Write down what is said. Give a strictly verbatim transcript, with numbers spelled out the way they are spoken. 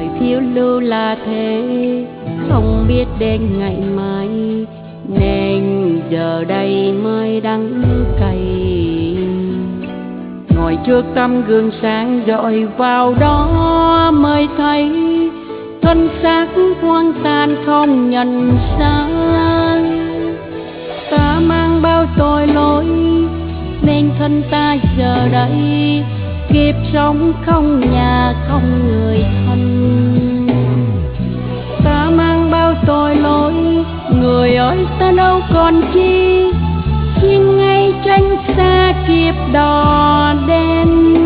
đời phiêu lưu là thế, không biết đến ngày mai, nên giờ đây mới đắng cay. Ngồi trước tấm gương sáng dọi vào đó mới thấy thân xác hoang tàn không nhận ra. Ta mang bao tội lỗi nên thân ta giờ đây kiếp sống không nhà không người thân. Ta mang bao tội lỗi, người ơi ta đâu còn chi, xin ngay tránh xa kiếp đỏ đen.